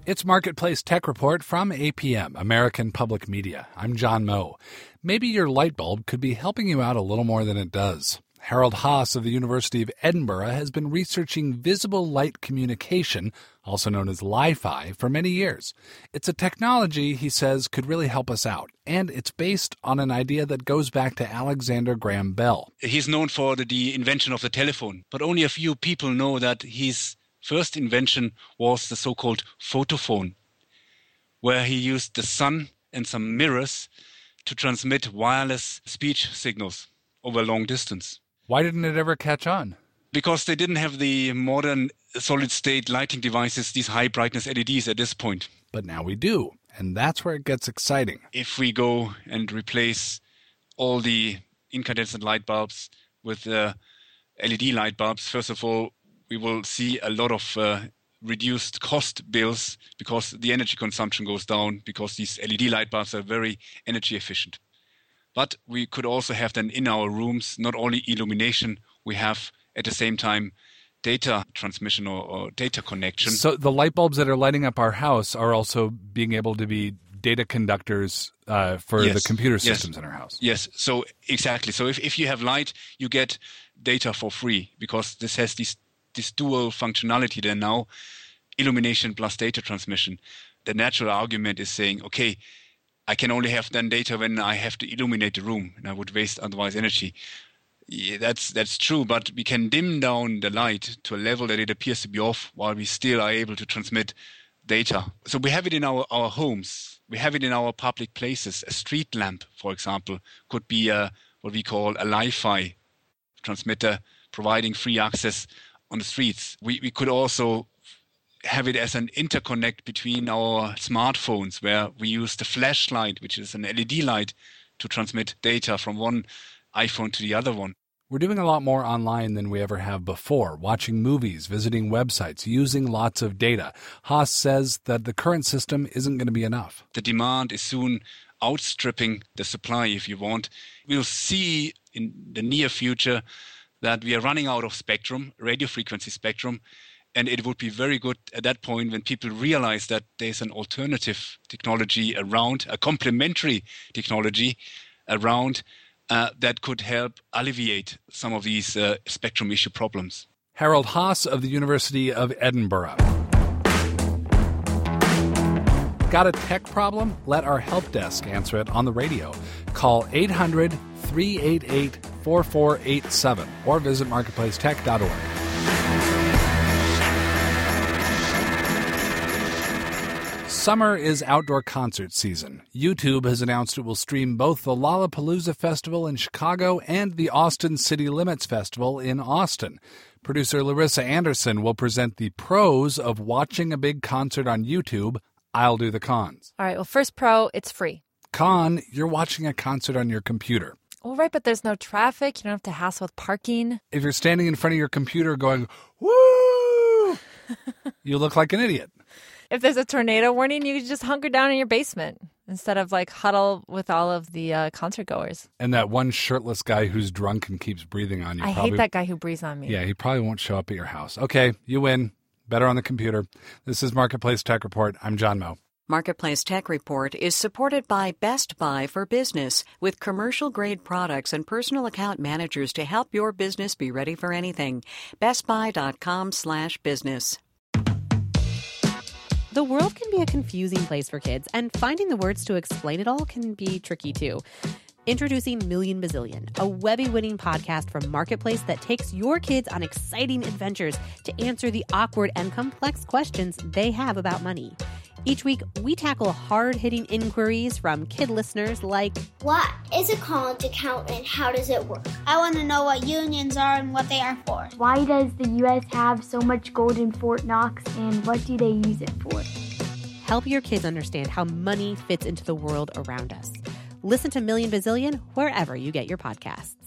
It's Marketplace Tech Report from APM, American Public Media. I'm John Moe. Maybe your light bulb could be helping you out a little more than it does. Harold Haas of the University of Edinburgh has been researching visible light communication, also known as Li-Fi, for many years. It's a technology, he says, could really help us out, and it's based on an idea that goes back to Alexander Graham Bell. He's known for the invention of the telephone, but only a few people know that his first invention was the so-called photophone, where he used the sun and some mirrors to transmit wireless speech signals over long distance. Why didn't it ever catch on? Because they didn't have the modern solid-state lighting devices, these high-brightness LEDs at this point. But now we do, and that's where it gets exciting. If we go and replace all the incandescent light bulbs with LED light bulbs, first of all, we will see a lot of reduced cost bills because the energy consumption goes down because these LED light bulbs are very energy efficient. But we could also have then in our rooms not only illumination, we have at the same time data transmission or data connection. So the light bulbs that are lighting up our house are also being able to be data conductors for the computer systems in our house. Yes, so exactly. So if you have light, you get data for free because this has this dual functionality there now, illumination plus data transmission. The natural argument is saying, okay, I can only have then data when I have to illuminate the room, and I would waste otherwise energy. Yeah, that's true, but we can dim down the light to a level that it appears to be off while we still are able to transmit data. So we have it in our homes. We have it in our public places. A street lamp, for example, could be what we call a Li-Fi transmitter providing free access on the streets. We could also have it as an interconnect between our smartphones where we use the flashlight, which is an LED light, to transmit data from one iPhone to the other one. We're doing a lot more online than we ever have before, watching movies, visiting websites, using lots of data. Haas says that the current system isn't going to be enough. The demand is soon outstripping the supply, if you want. We'll see in the near future that we are running out of spectrum, radio frequency spectrum, and it would be very good at that point when people realize that there's an alternative technology around, a complementary technology around that could help alleviate some of these spectrum issue problems. Harold Haas of the University of Edinburgh. Got a tech problem? Let our help desk answer it on the radio. Call 800-388-4487 or visit marketplacetech.org. Summer is outdoor concert season. YouTube has announced it will stream both the Lollapalooza Festival in Chicago and the Austin City Limits Festival in Austin. Producer Larissa Anderson will present the pros of watching a big concert on YouTube. I'll do the cons. All right, well, first pro, it's free. Con, you're watching a concert on your computer. Well, right, but there's no traffic. You don't have to hassle with parking. If you're standing in front of your computer going, woo, you look like an idiot. If there's a tornado warning, you can just hunker down in your basement instead of huddle with all of the concert goers. And that one shirtless guy who's drunk and keeps breathing on you. I hate that guy who breathes on me. Yeah, he probably won't show up at your house. Okay, you win. Better on the computer. This is Marketplace Tech Report. I'm John Moe. Marketplace Tech Report is supported by Best Buy for Business, with commercial-grade products and personal account managers to help your business be ready for anything. BestBuy.com/business. The world can be a confusing place for kids, and finding the words to explain it all can be tricky too. Introducing Million Bazillion, a Webby-winning podcast from Marketplace that takes your kids on exciting adventures to answer the awkward and complex questions they have about money. Each week, we tackle hard-hitting inquiries from kid listeners like, what is a college account and how does it work? I want to know what unions are and what they are for. Why does the U.S. have so much gold in Fort Knox and what do they use it for? Help your kids understand how money fits into the world around us. Listen to Million Bazillion wherever you get your podcasts.